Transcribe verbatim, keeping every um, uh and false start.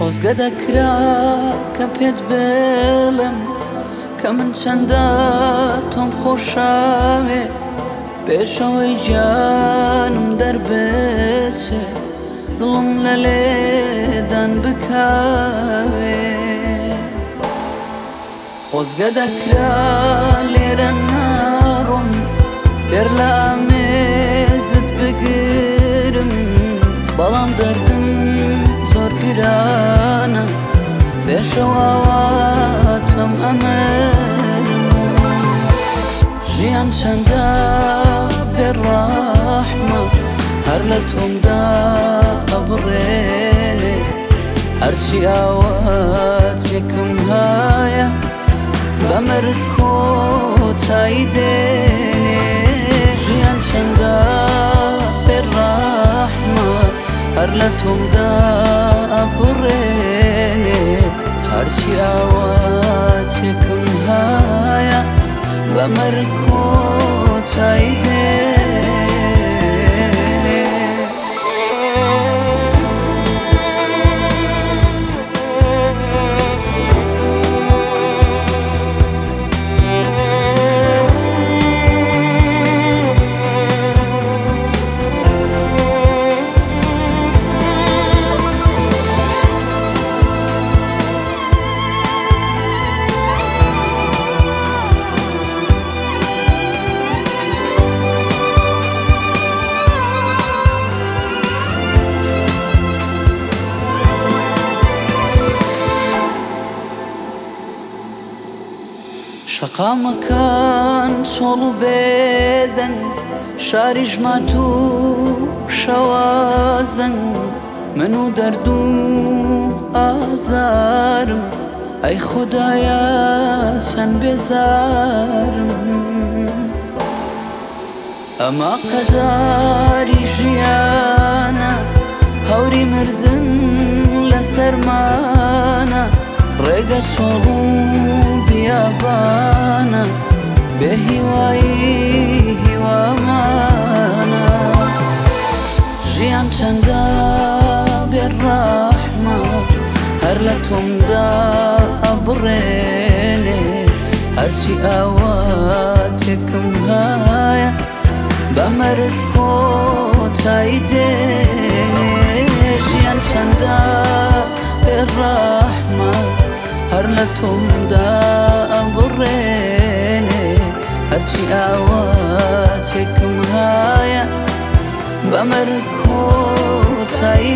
خۆزگە دەکرا کە پێت بڵێم کە من چەندە تۆم خۆشاوێ پێشەوەی گیانم دەربچێ دڵم لە لێدان بکاوێ خۆزگە دەکرا لێرە ناڕۆم گەر لە ئامێزت بگرم بەڵام دەردم زۆر گرانە پێشەواتەم ئەمەرم ژیان چەندە بێڕەحمە هەر لە تۆمدا ئەبڕێنێ هەرچی ئاواتێکم هەیە بەمەر کۆتایی دێنێ ژیان چەندە بێڕەحمە هەر لە تۆمدا ئەبڕێنێ هەرچی ئاواتێکم هەیە بەمەر کۆتایی دێنێ شەقامەکان چۆڵ و بێدەنگ شاریش مات و شەوازەنگ من و دەرد و ئازارم ئەی خودایە چەند بێزارم ئەمە قەداری ژیانە هەوری مردن لە سەرمانە ڕێگە چۆڵ و بیابانە بێ هیوایی هیوامانە ژیان چەندە بێڕەحمە هەر لە تۆمدا ئەبڕێنێ هەرچی ئاواتێکم هەیە بەمەر کۆتایی دێنێ ژیان چەندە بێڕەحمە هەر لە تۆمدا ئەبڕێنێ هەرچی ئاواتێکم هەیە بەمەر کۆتایی